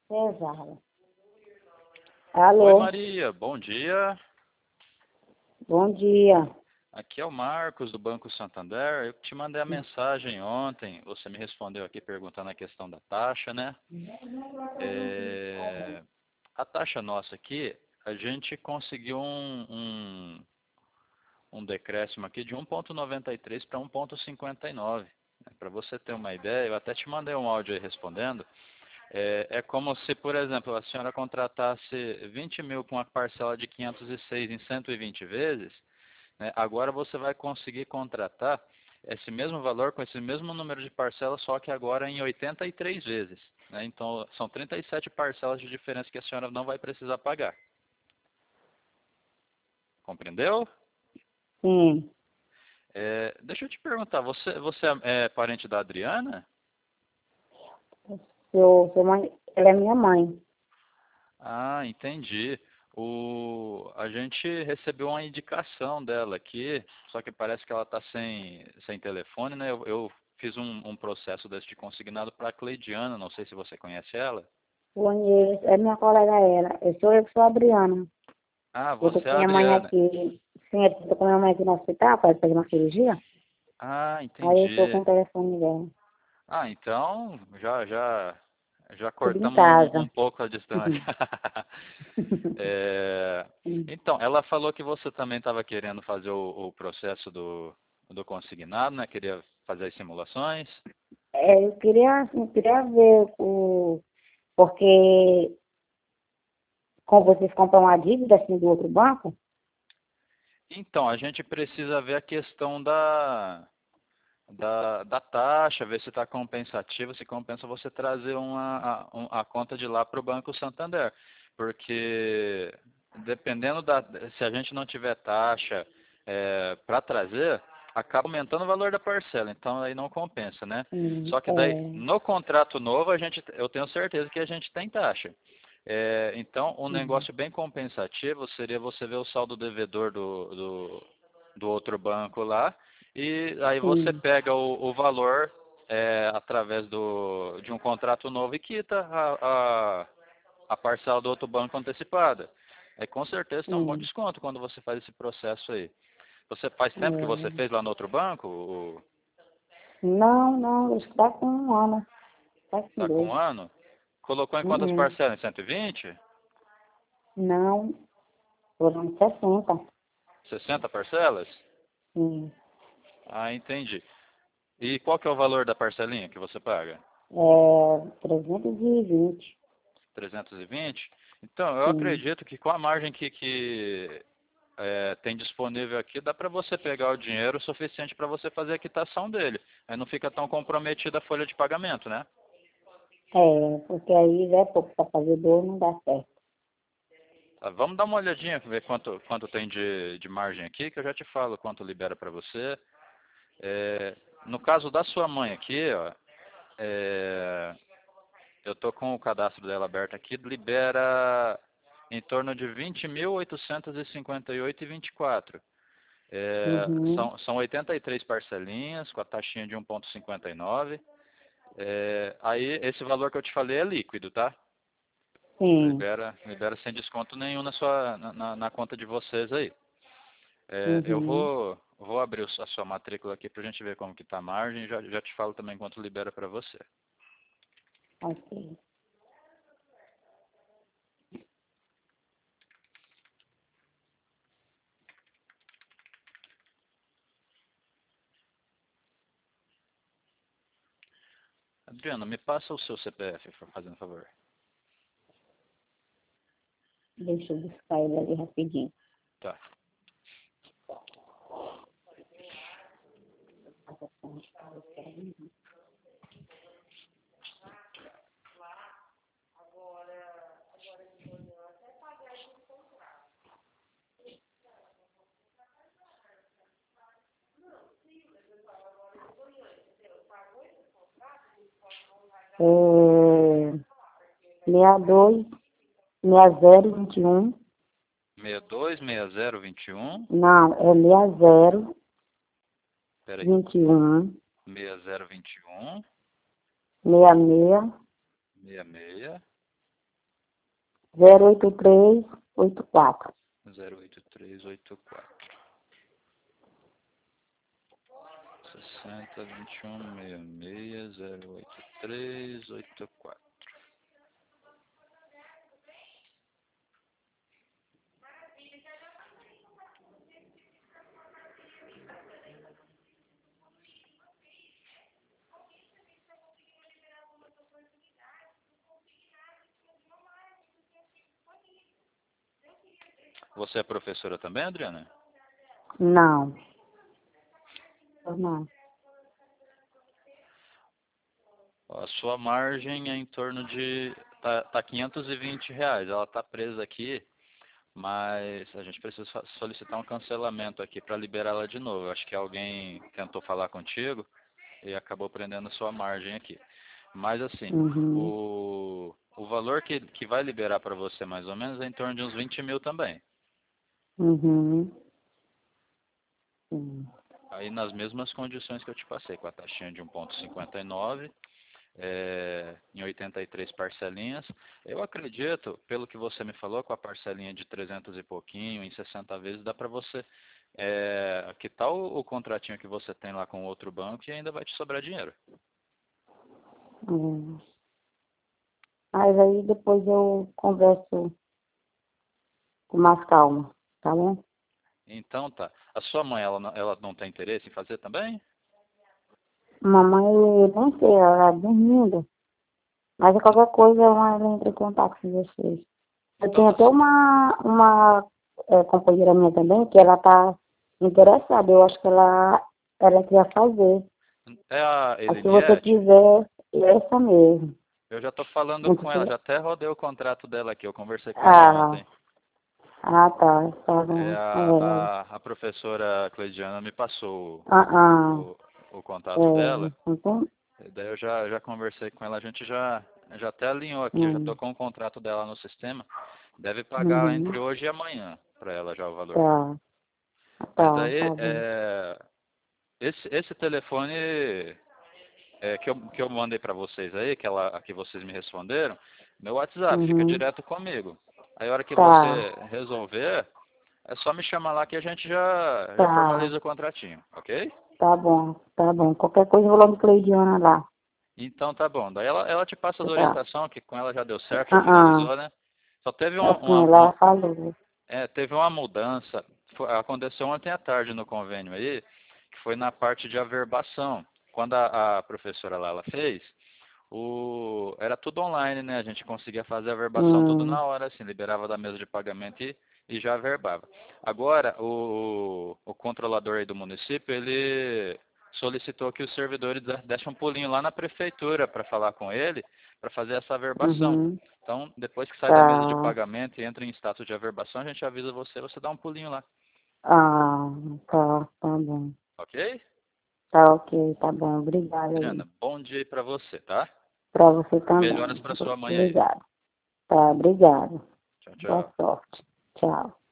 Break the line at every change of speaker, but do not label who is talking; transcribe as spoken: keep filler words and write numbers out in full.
Pesada.
Oi,
Alô,
Maria, bom dia.
bom dia.
Aqui é o Marcos do Banco Santander. Eu te mandei a mensagem ontem. Você me respondeu aqui perguntando a questão da taxa, né? É, A taxa nossa aqui, a gente conseguiu um, um, um decréscimo aqui de um vírgula noventa e três para um vírgula cinquenta e nove. Para você ter uma ideia, eu até te mandei um áudio aí respondendo. É, é como se, por exemplo, a senhora contratasse vinte mil com a parcela de quinhentos e seis em cento e vinte vezes, né? Agora você vai conseguir contratar esse mesmo valor com esse mesmo número de parcelas, só que agora em oitenta e três vezes, né? Então, são trinta e sete parcelas de diferença que a senhora não vai precisar pagar. Compreendeu?
Sim,
É, deixa eu te perguntar, você, você é parente da Adriana?
sou, sou mãe, ela é minha mãe.
Ah, entendi. O, a gente recebeu uma indicação dela aqui, só que parece que ela está sem, sem telefone, né? Eu, eu fiz um, um processo desse de consignado para a Cleidiana, não sei se você conhece ela.
Conheço, é minha colega ela. Eu sou eu que sou a Adriana.
Ah,
Eu tô
você é
com
a
minha mãe
Adriana.
aqui. Sim, eu tô com minha mãe aqui no hospital para fazer uma cirurgia.
Ah,
Aí eu tô com
entendi.
o telefone dela.
Ah, então já já já
Tudo em
cortamos um, um
casa.
pouco a distância. É, então, ela falou que você também estava querendo fazer o, o processo do, do consignado, né? Queria fazer as simulações.
É, eu queria, assim, eu queria ver o. Porque como vocês compram uma dívida assim do outro banco,
Então, a gente precisa ver a questão da, da, da taxa, ver se está compensativo, se compensa você trazer uma, a, um- a conta de lá para o Banco Santander. Porque dependendo da. Se a gente não tiver taxa para trazer, acaba aumentando o valor da parcela, então aí não compensa, né?
hum,
Só que daí,
é,
no contrato novo, a gente, eu tenho certeza que a gente tem taxa. É, então, um
uhum,
negócio bem compensativo seria você ver o saldo devedor do, do, do outro banco lá, e aí você
sim,
pega o, o valor é, através do, de um contrato novo e quita a, a, a parcela do outro banco antecipada. Aí com certeza tem um bom
sim.
desconto quando você faz esse processo aí. Você faz tempo que você
É.
fez lá no outro banco? O-
Não, não, está com um ano, está com
Tá com
dois.
um ano? Colocou em quantas
Uhum.
parcelas? Em cento e vinte?
Não, foram sessenta.
sessenta parcelas?
Sim.
Ah, entendi. E qual que é o valor da parcelinha que você paga?
É, trezentos e vinte.
trezentos e vinte? Então, eu
Sim.
acredito que com a margem que, que é, tem disponível aqui, dá para você pegar o dinheiro suficiente para você fazer a quitação dele. Aí não fica tão comprometida a folha de pagamento, né?
É, porque aí já é pouco para fazer dor, não dá certo.
Tá, vamos dar uma olhadinha, ver quanto, quanto tem de, de margem aqui, que eu já te falo quanto libera para você. É, no caso da sua mãe aqui, ó, é, eu tô com o cadastro dela aberto aqui, libera em torno de vinte mil oitocentos e cinquenta e oito e vinte e quatro. É,
Uhum.
são, são oitenta e três parcelinhas com a taxinha de um vírgula cinquenta e nove. É, aí esse valor que eu te falei é líquido, tá?
Sim.
Libera, libera sem desconto nenhum na sua na, na- na conta de vocês aí. É, eu
Uhum.
vou vou abrir o- a sua matrícula aqui pra gente ver como que tá a margem e já, já te falo também quanto libera para você.
Ok.
Adriana, me passa o seu C P F, por- fazendo favor.
Deixa eu buscar ele ali rapidinho.
Tá.
É, sessenta e dois, sessenta, zero, vinte e um.
seis dois seis zero vinte e um.
Não, é sessenta, zero,
Peraí.
vinte e um,
seis zero vinte e um.
sessenta e seis,
seis seis.
zero oito três oito quatro.
zero oito três oito quatro. sessenta, vinte e um, sessenta e seis, zero oito três oito quatro. Você é professora também, Adriana?
Não. Não.
A sua margem é em torno de tá, tá quinhentos e vinte reais. Ela tá presa aqui, mas a gente precisa solicitar um cancelamento aqui para liberar ela de novo. Eu acho que alguém tentou falar contigo e acabou prendendo a sua margem aqui. Mas assim,
Uhum.
o, o valor que, que vai liberar para você mais ou menos é em torno de uns vinte mil também.
Uhum. Uhum.
Aí nas mesmas condições que eu te passei, com a taxinha de um vírgula cinquenta e nove, é, em oitenta e três parcelinhas. Eu acredito, pelo que você me falou, com a parcelinha de trezentos e pouquinho, em sessenta vezes, dá para você é, quitar o, o contratinho que você tem lá com outro banco e ainda vai te sobrar dinheiro.
Uhum. Mas aí depois eu converso com mais calma, tá bom?
Então tá. A sua mãe, ela não, ela não tem interesse em fazer também?
Mamãe, eu nem sei, ela tá dormindo. Mas qualquer coisa ela entra em contato com vocês. Eu
Então
tenho
tá.
até uma, uma é, companheira minha também, que ela tá interessada. Eu acho que ela, ela queria fazer.
É a
Aí se você
Eliniette?
quiser, é essa mesmo.
Eu já tô falando
Não
com ela,
precisa...
já até rodei o contrato dela aqui, eu conversei com ela
Ah,
ontem.
ah, tá, tá
É,
bom.
a,
É,
a, a professora Cleidiana me passou
ah, ah,
o, o contato
é,
dela.
então,
E daí eu já, já conversei com ela, a gente já, já até alinhou aqui, eu já
hum,
estou com o contrato dela no sistema. Deve pagar entre
uhum,
hoje e amanhã para ela já o valor.
tá,
Mas
tá,
daí,
tá bom.
é, esse, esse telefone é, que, eu, que eu mandei para vocês aí, que, ela, que vocês me responderam, meu WhatsApp fica
Uhum,
direto comigo. Aí a hora que
tá,
você resolver, é só me chamar lá que a gente já, já
tá,
formaliza o contratinho, ok?
tá bom, tá bom. Qualquer coisa eu vou lá no Cleidiana lá.
Então tá bom. Daí ela, ela te passa as
Tá.
orientações, que com ela já deu certo, já
Ah, ah,
finalizou, né? Só teve um-
assim,
uma,
ela
uma,
falou.
é, teve uma mudança, foi- aconteceu ontem à tarde no convênio aí, que foi na parte de averbação. Quando a, a professora lá ela fez, o, era tudo online, né? A gente conseguia fazer a averbação tudo
Hum,
na hora, assim, liberava da mesa de pagamento e, e já averbava. Agora, o, o controlador aí do município, ele solicitou que os servidores de- dessem um pulinho lá na prefeitura para falar com ele, para fazer essa averbação.
uhum,
Então, depois que sai da mesa de
tá.
pagamento e entra em status de averbação, a gente avisa você, você dá um pulinho lá,
Ah, tá, tá bom.
ok?
Tá ok, tá bom. Obrigada aí.
Adriana, bom dia para você, tá?
Pra você
Melhoras
também.
para sua mãe aí.
Obrigada. Tá, obrigada.
Tchau,
Boa
tchau.
sorte. Tchau.